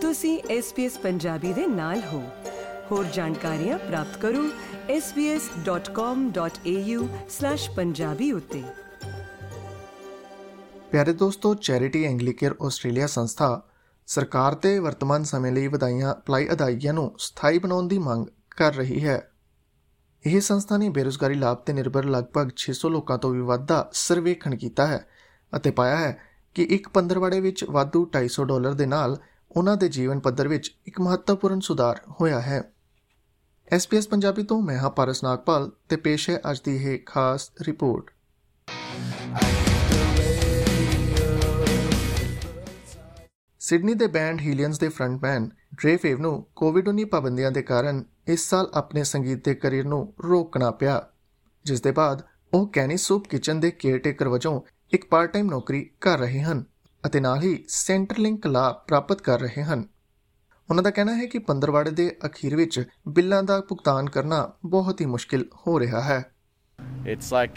ਤੁਸੀਂ SBS ਪੰਜਾਬੀ ਦੇ ਨਾਲ ਹੋ। ਹੋਰ ਜਾਣਕਾਰੀਆਂ ਪ੍ਰਾਪਤ ਕਰੋ sbs.com.au/punjabi ਉੱਤੇ। ਪਿਆਰੇ ਦੋਸਤੋ, ਚੈਰਿਟੀ ਐਂਗਲੀਕੇਅਰ ਆਸਟ੍ਰੇਲੀਆ ਸੰਸਥਾ ਸਰਕਾਰ ਤੇ ਵਰਤਮਾਨ ਸਮੇਂ ਲਈ ਵਧਾਈਆਂ ਅਪਲਾਈ ਅਦਾਇਗੀਆਂ ਨੂੰ ਸਥਾਈ ਬਣਾਉਣ ਦੀ ਮੰਗ ਕਰ ਰਹੀ ਹੈ। ਇਹ ਸੰਸਥਾ ਨੇ ਬੇਰੁਜ਼ਗਾਰੀ ਲਾਭ ਤੇ ਨਿਰਭਰ ਲਗਭਗ 600 ਲੋਕਾਂ ਤੋਂ ਵੀ ਵੱਧ ਦਾ ਸਰਵੇਖਣ ਕੀਤਾ ਹੈ ਅਤੇ ਪਾਇਆ ਹੈ ਕਿ ਇੱਕ ਪੰਦਰਵਾੜੇ ਵਿੱਚ ਵਾਧੂ $250 ਦੇ ਨਾਲ ਉਹਨਾਂ ਦੇ ਜੀਵਨ ਪੱਧਰ ਵਿੱਚ ਇੱਕ ਮਹੱਤਵਪੂਰਨ ਸੁਧਾਰ ਹੋਇਆ ਹੈ। SBS ਪੰਜਾਬੀ ਤੋਂ ਮੈਂ ਹਾਂ ਪਾਰਸ ਨਾਗਪਾਲ ਤੇ ਪੇਸ਼ ਹੈ ਅੱਜ ਦੀ ਇਹ ਖਾਸ ਰਿਪੋਰਟ। ਸਿਡਨੀ ਦੇ ਬੈਂਡ ਹੀਲੀਅਨਸ ਦੇ ਫਰੰਟਮੈਨ ਡ੍ਰੇ ਫੇਵ ਨੂੰ ਕੋਵਿਡ-19 ਪਾਬੰਦੀਆਂ ਦੇ ਕਾਰਨ ਇਸ ਸਾਲ ਆਪਣੇ ਸੰਗੀਤ ਦੇ ਕਰੀਅਰ ਨੂੰ ਰੋਕਣਾ ਪਿਆ, ਜਿਸ ਦੇ ਬਾਅਦ ਉਹ ਕੈਨੀ ਸੂਪ ਕਿਚਨ ਦੇ ਕੇਅਰਟੇਕਰ ਵਜੋਂ ਇੱਕ ਪਾਰਟ ਟਾਈਮ ਨੌਕਰੀ ਕਰ ਰਹੇ ਹਨ ਅਤੇ ਨਾਲ ਹੀ ਸੈਂਟਰਲਿੰਕ ਲਾਭ ਪ੍ਰਾਪਤ ਕਰ ਰਹੇ ਹਨ। ਉਹਨਾਂ ਦਾ ਕਹਿਣਾ ਹੈ ਕਿ ਪੰਦਰਵਾੜੇ ਦੇ ਅਖੀਰ ਵਿੱਚ ਬਿੱਲਾਂ ਦਾ ਭੁਗਤਾਨ ਕਰਨਾ ਬਹੁਤ ਹੀ ਮੁਸ਼ਕਿਲ ਹੋ ਰਿਹਾ ਹੈ। It's like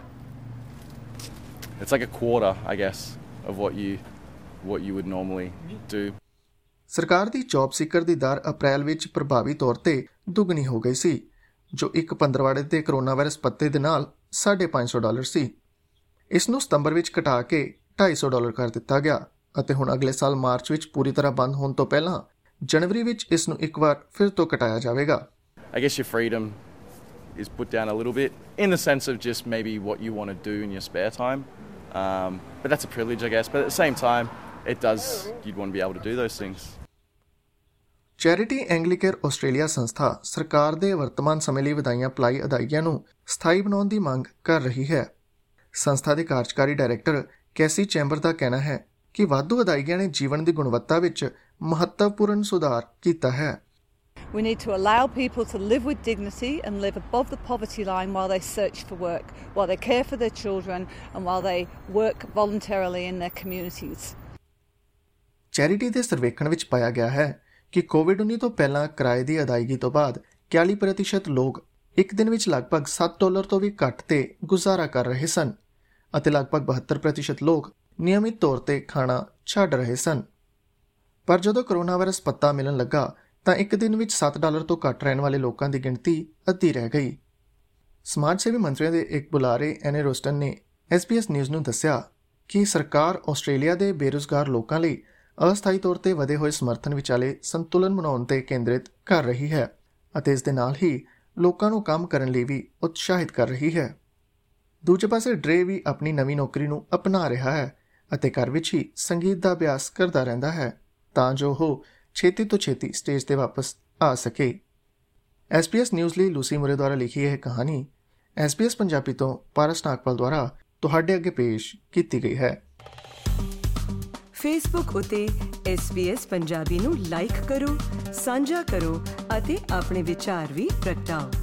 a quarter, I guess, of what you would normally do. ਸਰਕਾਰ ਦੀ ਜੌਬ ਸੀਕਰ ਦੀ ਦਰ ਅਪ੍ਰੈਲ ਵਿੱਚ ਪ੍ਰਭਾਵੀ ਤੌਰ ਤੇ ਦੁੱਗਣੀ ਹੋ ਗਈ ਸੀ, ਜੋ ਇੱਕ ਪੰਦਰਵਾੜੇ ਦੇ ਕਰੋਨਾ ਵਾਇਰਸ ਪੱਤੇ ਦੇ ਨਾਲ $550 ਸੀ। ਇਸ ਨੂੰ ਸਤੰਬਰ ਵਿੱਚ ਘਟਾ ਕੇ $250 ਕਰ ਦਿੱਤਾ ਗਿਆ ਅਤੇ ਹੁਣ ਅਗਲੇ ਸਾਲ ਮਾਰਚ ਵਿੱਚ ਪੂਰੀ ਤਰ੍ਹਾਂ ਬੰਦ ਹੋਣ ਤੋਂ ਪਹਿਲਾਂ ਜਨਵਰੀ ਵਿੱਚ ਇਸ ਨੂੰ ਇੱਕ ਵਾਰ ਫਿਰ ਤੋਂ ਘਟਾਇਆ ਜਾਵੇਗਾ। I guess your freedom is put down a little bit in the sense of just maybe what you want to do in your spare time. But that's a privilege, I guess. But at the same time, you'd want to be able to do those things. Charity Anglicare Australia ਸੰਸਥਾ ਸਰਕਾਰ ਦੇ ਵਰਤਮਾਨ ਸਮੇਂ ਲਈ ਵਧਾਈਆਂ apply ਅਦਾਇਗੀਆਂ ਨੂੰ ਸਥਾਈ ਬਣਾਉਣ ਦੀ ਮੰਗ ਕਰ ਰਹੀ ਹੈ। ਸੰਸਥਾ ਦੇ ਕਾਰਜਕਾਰੀ ਡਾਇਰੈਕਟਰ ਕੈਸੀ ਚੈਂਬਰ ਦਾ ਕਹਿਣਾ ਹੈ ਕਿ ਵਾਧੂ ਅਦਾਇਗੀਆਂ ਨੇ ਜੀਵਨ ਦੀ ਗੁਣਵੱਤਾ ਵਿੱਚ ਮਹੱਤਵਪੂਰਨ ਸੁਧਾਰ ਕੀਤਾ ਹੈ। We need to allow people to live with dignity and live above the poverty line while they search for work, while they care for their children and while they work voluntarily in their communities. Charity ਦੇ ਸਰਵੇਖਣ ਵਿੱਚ ਪਾਇਆ ਗਿਆ ਹੈ ਕਿ ਕੋਵਿਡ-19 ਤੋਂ ਪਹਿਲਾਂ ਕਿਰਾਏ ਦੀ ਅਦਾਇਗੀ ਤੋਂ ਬਾਅਦ 40% ਲੋਕ ਇੱਕ ਦਿਨ ਵਿੱਚ ਲਗਭਗ $7 ਤੋਂ ਵੀ ਘੱਟ ਤੇ ਗੁਜ਼ਾਰਾ ਕਰ ਰਹੇ ਸਨ ਅਤੇ ਲਗਭਗ 72% ਲੋਕ ਨਿਯਮਿਤ ਤੌਰ ਤੇ ਖਾਣਾ ਛੱਡ ਰਹੇ ਸਨ। ਪਰ ਜਦੋਂ ਕਰੋਨਾ ਵਾਇਰਸ ਪੱਤਾ ਮਿਲਣ ਲੱਗਾ ਤਾਂ ਇੱਕ ਦਿਨ ਵਿੱਚ $7 ਤੋਂ ਘੱਟ ਰਹਿਣ ਵਾਲੇ ਲੋਕਾਂ ਦੀ ਗਿਣਤੀ ਅੱਧੀ ਰਹਿ ਗਈ। ਸਮਾਜ ਸੇਵੀ ਮੰਤਰੀਆਂ ਦੇ ਇੱਕ ਬੁਲਾਰੇ ਐਨੇ ਰੋਸਟਨ ਨੇ SBS ਨਿਊਜ਼ ਨੂੰ ਦੱਸਿਆ ਕਿ ਸਰਕਾਰ ਆਸਟ੍ਰੇਲੀਆ ਦੇ ਬੇਰੁਜ਼ਗਾਰ ਲੋਕਾਂ ਲਈ ਅਸਥਾਈ ਤੌਰ ਤੇ ਵਧੇ ਹੋਏ ਸਮਰਥਨ ਵਿਚਾਲੇ ਸੰਤੁਲਨ ਬਣਾਉਣ ਤੇ ਕੇਂਦਰਿਤ ਕਰ ਰਹੀ ਹੈ ਅਤੇ ਇਸ ਦੇ ਨਾਲ ਹੀ ਲੋਕਾਂ ਨੂੰ ਕੰਮ ਕਰਨ ਲਈ ਵੀ ਉਤਸ਼ਾਹਿਤ ਕਰ ਰਹੀ ਹੈ। ਦੂਜੇ ਪਾਸੇ ਡ੍ਰੇ ਵੀ ਆਪਣੀ ਨਵੀਂ ਨੌਕਰੀ ਨੂੰ ਅਪਣਾ ਰਿਹਾ ਹੈ ਅਤੇ ਘਰ ਵਿੱਚ ਹੀ ਸੰਗੀਤ ਦਾ ਅਭਿਆਸ ਕਰਦਾ ਰਹਿੰਦਾ ਹੈ ਤਾਂ ਜੋ ਉਹ ਛੇਤੀ ਤੋਂ ਛੇਤੀ ਸਟੇਜ ਤੇ ਵਾਪਸ ਆ ਸਕੇ। SBS ਨਿਊਜ਼ ਲਈ ਲੂਸੀ ਮੁਰੇ ਦੁਆਰਾ ਲਿਖੀ ਇਹ ਕਹਾਣੀ SBS ਪੰਜਾਬੀ ਤੋਂ ਪਾਰਸ ਨਾਗਪਾਲ ਦੁਆਰਾ ਤੁਹਾਡੇ ਅੱਗੇ ਪੇਸ਼ ਕੀਤੀ ਗਈ ਹੈ। ਫੇਸਬੁੱਕ ਉਤੇ SBS ਪੰਜਾਬੀ ਨੂੰ ਲਾਈਕ ਕਰੋ, ਸਾਂਝਾ ਕਰੋ ਅਤੇ ਆਪਣੇ ਵਿਚਾਰ ਵੀ ਪ੍ਰਗਟਾਓ।